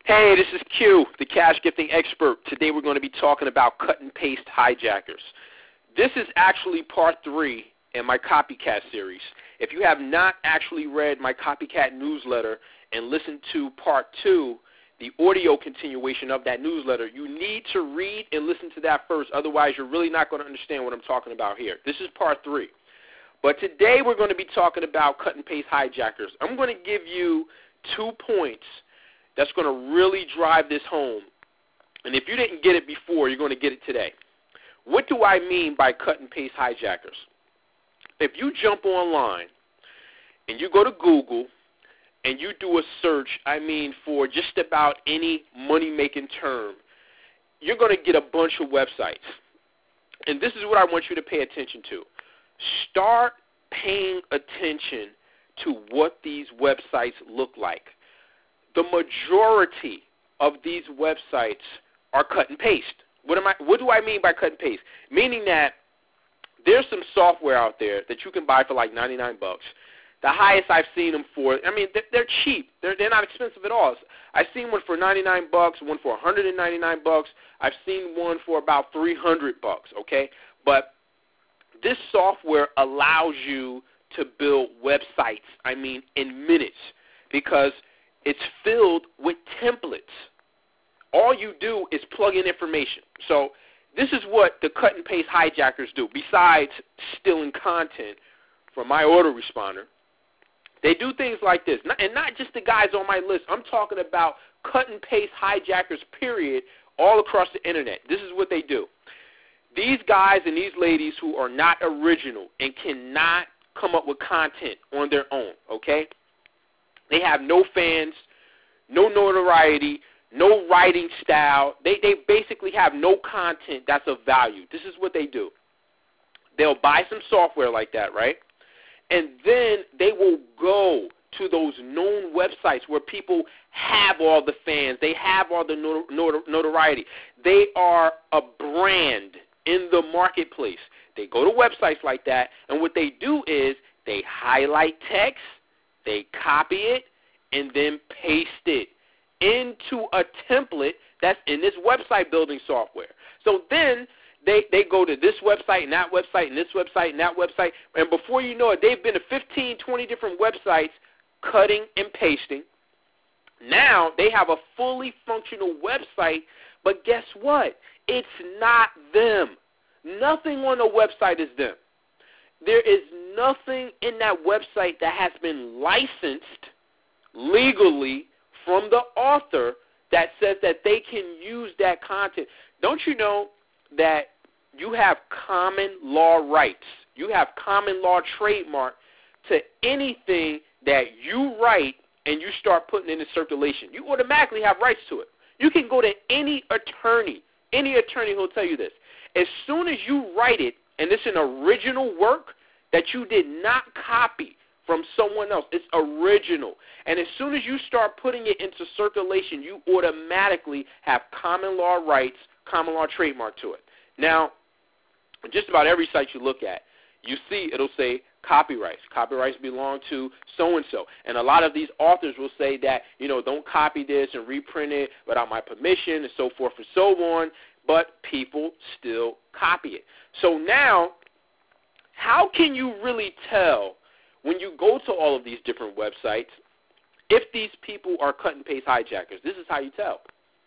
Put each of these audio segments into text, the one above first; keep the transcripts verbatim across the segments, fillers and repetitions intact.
Hey, this is Q, the cash gifting expert. Today we're going to be talking about cut and paste hijackers. This is actually part three in my copycat series. If you have not actually read my copycat newsletter and listened to part two, the audio continuation of that newsletter, you need to read and listen to that first. Otherwise, you're really not going to understand what I'm talking about here. This is part three. But today we're going to be talking about cut and paste hijackers. I'm going to give you two points that's going to really drive this home. And if you didn't get it before, you're going to get it today. What do I mean by cut and paste hijackers? If you jump online and you go to Google and you do a search, I mean, for just about any money-making term, you're going to get a bunch of websites. And this is what I want you to pay attention to. Start paying attention to what these websites look like. The majority of these websites are cut and paste. What am I? What do I mean by cut and paste? Meaning that there's some software out there that you can buy for like ninety-nine bucks. The highest I've seen them for, I mean, they're, they're cheap. They're they're not expensive at all. I've seen one for ninety-nine bucks, one for one hundred ninety-nine bucks. I've seen one for about three hundred bucks. Okay, but this software allows you to build websites. I mean, in minutes, because it's filled with templates. All you do is plug in information. So this is what the cut and paste hijackers do. Besides stealing content from my autoresponder, they do things like this. And not just the guys on my list. I'm talking about cut and paste hijackers, period, all across the internet. This is what they do. These guys and these ladies who are not original and cannot come up with content on their own, okay? They have no fans, no notoriety, no writing style. They they basically have no content that's of value. This is what they do. They'll buy some software like that, right? And then they will go to those known websites where people have all the fans. They have all the not- not- notoriety. They are a brand in the marketplace. They go to websites like that, and what they do is they highlight text, they copy it, and then paste it into a template that's in this website building software. So then they, they go to this website and that website and this website and that website, and before you know it, they've been to fifteen, twenty different websites cutting and pasting. Now they have a fully functional website, but guess what? It's not them. Nothing on the website is them. There is nothing in that website that has been licensed legally from the author that says that they can use that content. Don't you know that you have common law rights? You have common law trademark to anything that you write and you start putting into circulation. You automatically have rights to it. You can go to any attorney, any attorney who will tell you this. As soon as you write it, and it's an original work that you did not copy from someone else, it's original. And as soon as you start putting it into circulation, you automatically have common law rights, common law trademark to it. Now, just about every site you look at, you see it'll say copyrights. Copyrights belong to so-and-so. And a lot of these authors will say that, you know, don't copy this and reprint it without my permission and so forth and so on. But people still copy it. So now, how can you really tell when you go to all of these different websites if these people are cut and paste hijackers? This is how you tell.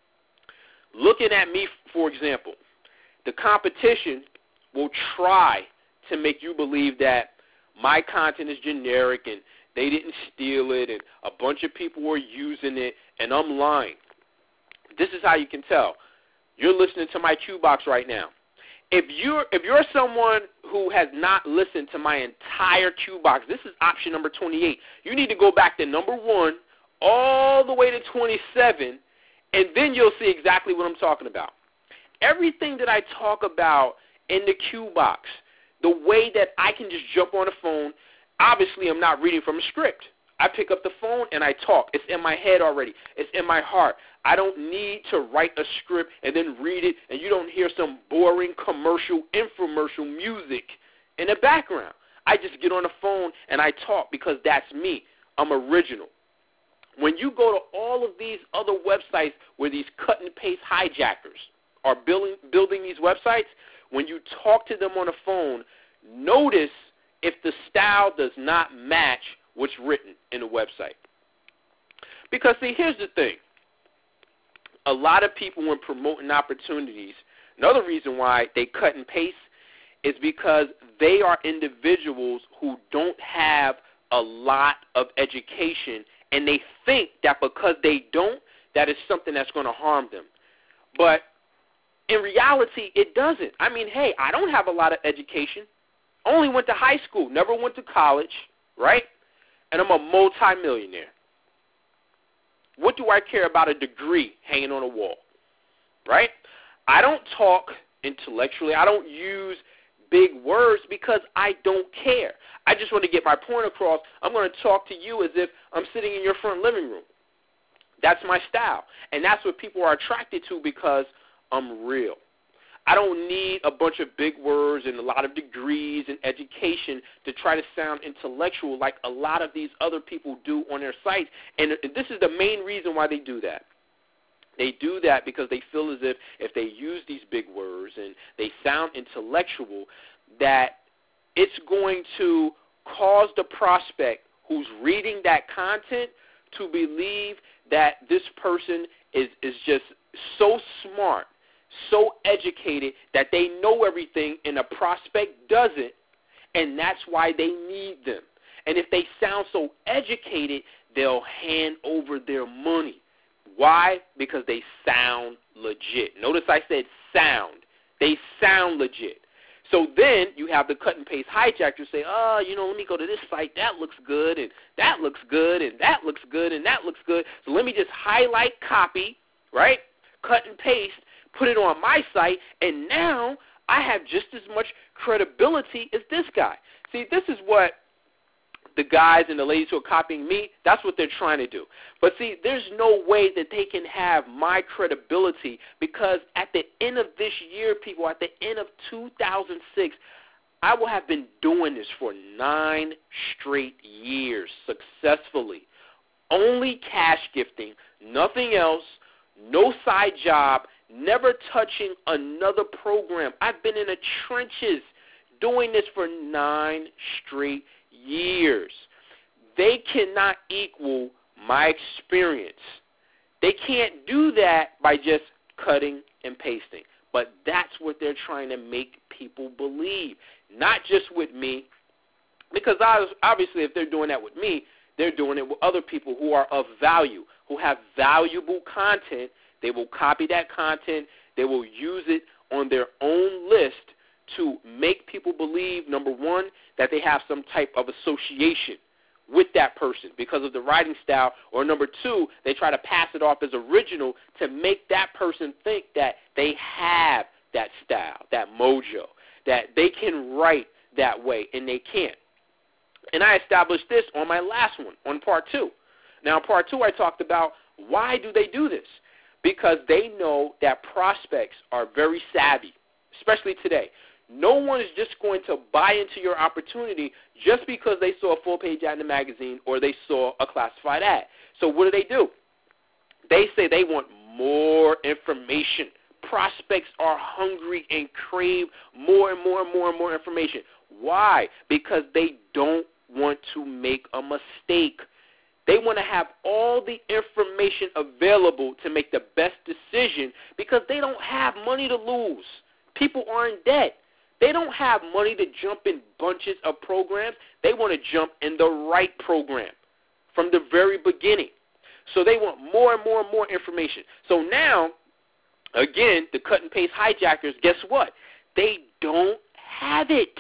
Looking at me, for example, the competition will try to make you believe that my content is generic and they didn't steal it and a bunch of people were using it and I'm lying. This is how you can tell. You're listening to my Q box right now. If you're if you're someone who has not listened to my entire Q box, this is option number twenty-eight. You need to go back to number one all the way to twenty-seven, and then you'll see exactly what I'm talking about. Everything that I talk about in the Q box, the way that I can just jump on the phone, obviously I'm not reading from a script. I pick up the phone and I talk. It's in my head already. It's in my heart. I don't need to write a script and then read it, and you don't hear some boring commercial, infomercial music in the background. I just get on the phone and I talk because that's me. I'm original. when you go to all of these other websites where these cut and paste hijackers are building, building these websites, when you talk to them on the phone, notice if the style does not match what's written in the website. Because, see, here's the thing. A lot of people, when promoting opportunities, another reason why they cut and paste is because they are individuals who don't have a lot of education, and they think that because they don't, that is something that's going to harm them. But in reality, it doesn't. I mean, hey, I don't have a lot of education. Only went to high school, never went to college, right? And I'm a multimillionaire. What do I care about a degree hanging on a wall, right? I don't talk intellectually. I don't use big words because I don't care. I just want to get my point across. I'm going to talk to you as if I'm sitting in your front living room. That's my style. And that's what people are attracted to because I'm real. I don't need a bunch of big words and a lot of degrees and education to try to sound intellectual like a lot of these other people do on their sites. And this is the main reason why they do that. They do that because they feel as if if they use these big words and they sound intellectual, that it's going to cause the prospect who's reading that content to believe that this person is, is just so smart, so educated, that they know everything and a prospect doesn't, and that's why they need them. And if they sound so educated, they'll hand over their money. Why? Because they sound legit. Notice I said sound. They sound legit. So then you have the cut and paste hijackers say, oh, you know, let me go to this site. That looks good, and that looks good, and that looks good, and that looks good. So let me just highlight, copy, right, cut and paste, put it on my site, and now I have just as much credibility as this guy. See, this is what the guys and the ladies who are copying me, that's what they're trying to do. But see, there's no way that they can have my credibility because at the end of this year, people, at the end of two thousand six, I will have been doing this for nine straight years successfully. Only cash gifting, nothing else, no side job, never touching another program. I've been in the trenches doing this for nine straight years. They cannot equal my experience. They can't do that by just cutting and pasting. But that's what they're trying to make people believe. Not just with me, because obviously if they're doing that with me, they're doing it with other people who are of value, who have valuable content. They will copy that content. They will use it on their own list to make people believe, number one, that they have some type of association with that person because of the writing style, or number two, they try to pass it off as original to make that person think that they have that style, that mojo, that they can write that way, and they can't. And I established this on my last one, on part two. Now, in part two, I talked about why do they do this? Because they know that prospects are very savvy, especially today. No one is just going to buy into your opportunity just because they saw a full-page ad in the magazine or they saw a classified ad. So what do they do? They say they want more information. Prospects are hungry and crave more and more and more and more information. Why? Because they don't want to make a mistake. They want to have all the information available to make the best decision because they don't have money to lose. People are in debt. They don't have money to jump in bunches of programs. They want to jump in the right program from the very beginning. So they want more and more and more information. So now, again, the cut and paste hijackers, guess what? They don't have it.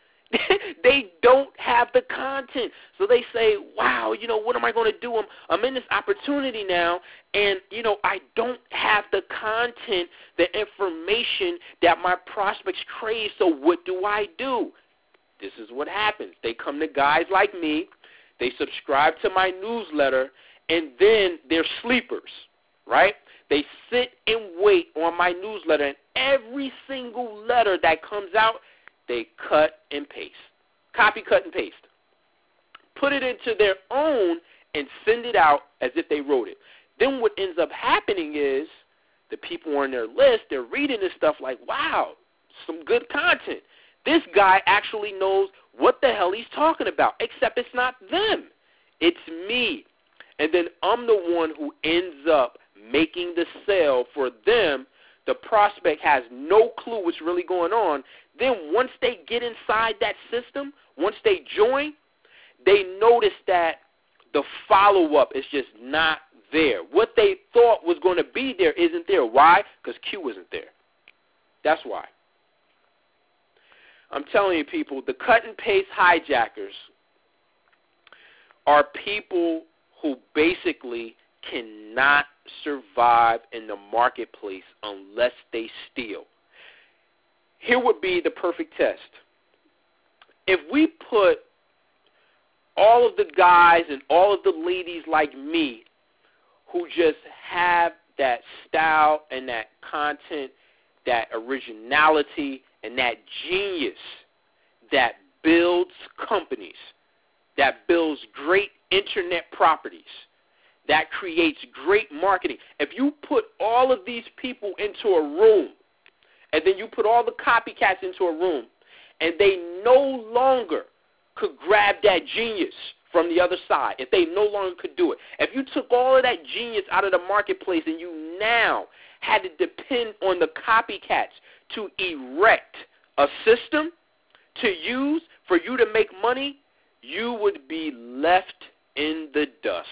They don't have the content. So they say, wow, you know, what am I going to do? I'm, I'm in this opportunity now, and, you know, I don't have the content, the information that my prospects crave, so what do I do? This is what happens. They come to guys like me, they subscribe to my newsletter, and then they're sleepers, right? They sit and wait on my newsletter, and every single letter that comes out, they cut and paste. Copy, cut, and paste. Put it into their own, and send it out as if they wrote it. Then what ends up happening is the people on their list, they're reading this stuff like, wow, some good content. This guy actually knows what the hell he's talking about, except it's not them. It's me. And then I'm the one who ends up making the sale for them. The prospect has no clue what's really going on. Then once they get inside that system, once they join, they notice that the follow-up is just not there. What they thought was going to be there isn't there. Why? Because Q isn't there. That's why. I'm telling you, people, the cut and paste hijackers are people who basically cannot survive in the marketplace unless they steal. Here would be the perfect test. If we put all of the guys and all of the ladies like me who just have that style and that content, that originality, and that genius that builds companies, that builds great internet properties, that creates great marketing. If you put all of these people into a room, and then you put all the copycats into a room, and they no longer could grab that genius from the other side, if they no longer could do it, if you took all of that genius out of the marketplace and you now had to depend on the copycats to erect a system to use for you to make money, you would be left in the dust.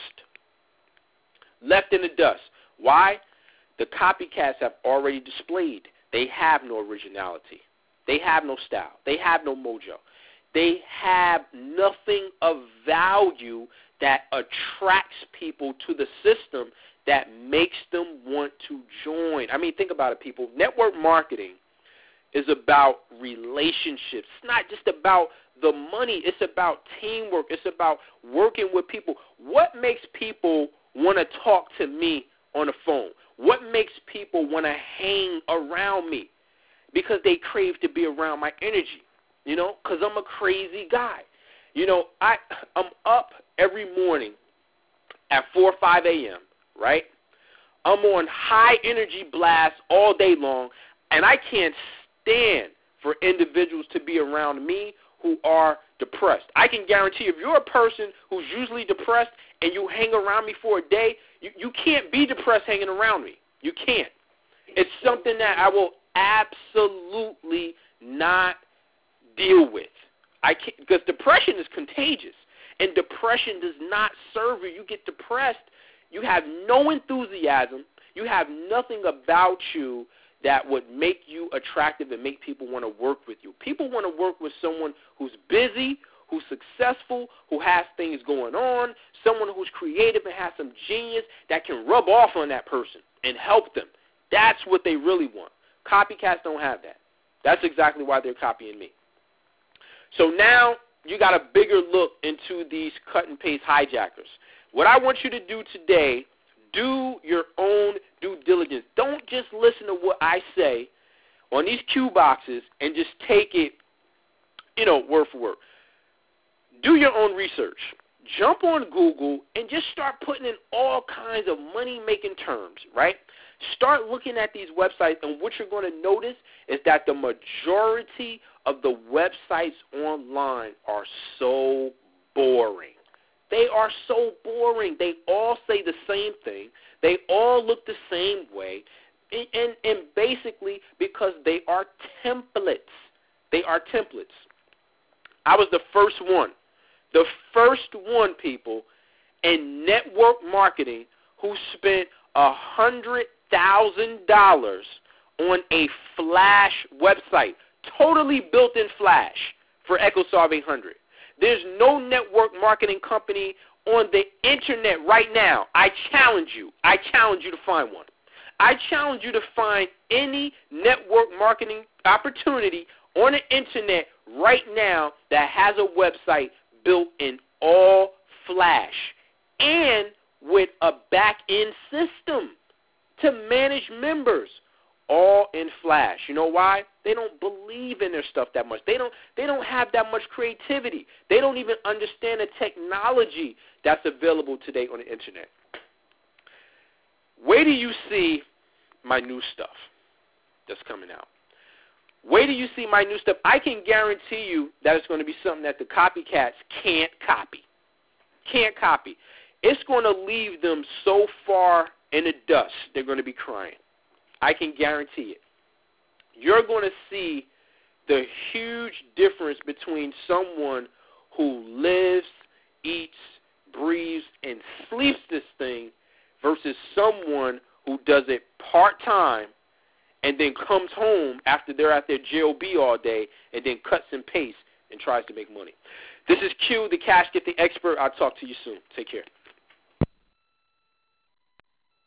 Left in the dust. Why? The copycats have already displayed they have no originality. They have no style. They have no mojo. They have nothing of value that attracts people to the system that makes them want to join. I mean, think about it, people. Network marketing is about relationships. It's not just about the money. It's about teamwork. It's about working with people. What makes people want to talk to me on the phone? What makes people want to hang around me? Because they crave to be around my energy, you know, because I'm a crazy guy. You know, I, I'm up every morning at four or five a.m., right? I'm on high energy blast all day long, and I can't stand for individuals to be around me who are depressed. I can guarantee if you're a person who's usually depressed and you hang around me for a day, you, you can't be depressed hanging around me. You can't. It's something that I will absolutely not deal with. I can't, because depression is contagious, and depression does not serve you. You get depressed, you have no enthusiasm, you have nothing about you that would make you attractive and make people want to work with you. People want to work with someone who's busy, who's successful, who has things going on, someone who's creative and has some genius that can rub off on that person and help them. That's what they really want. Copycats don't have that. That's exactly why they're copying me. So now you got a bigger look into these cut and paste hijackers. What I want you to do today, do your own due diligence. Don't just listen to what I say on these cue boxes and just take it, you know, word for word. Do your own research. Jump on Google and just start putting in all kinds of money-making terms, right? Start looking at these websites, and what you're going to notice is that the majority of the websites online are so boring. They are so boring. They all say the same thing. They all look the same way, and, and, and basically because they are templates. They are templates. I was the first one, the first one, people, in network marketing who spent a hundred thousand dollars on a Flash website, totally built in Flash for EchoSolve eight hundred. There's no network marketing company on the internet right now. I challenge you. I challenge you to find one. I challenge you to find any network marketing opportunity on the internet right now that has a website built in all Flash and with a back-end system to manage members. all in Flash. You know why? They don't believe in their stuff that much. They don't they don't have that much creativity. They don't even understand the technology that's available today on the internet. Wait till you see my new stuff that's coming out. Wait till you see my new stuff. I can guarantee you that it's going to be something that the copycats can't copy. Can't copy. It's going to leave them so far in the dust, they're going to be crying. I can guarantee it. You're going to see the huge difference between someone who lives, eats, breathes, and sleeps this thing versus someone who does it part-time and then comes home after they're at their J O B all day and then cuts and pastes and tries to make money. This is Q, the cash gifting expert. I'll talk to you soon. Take care.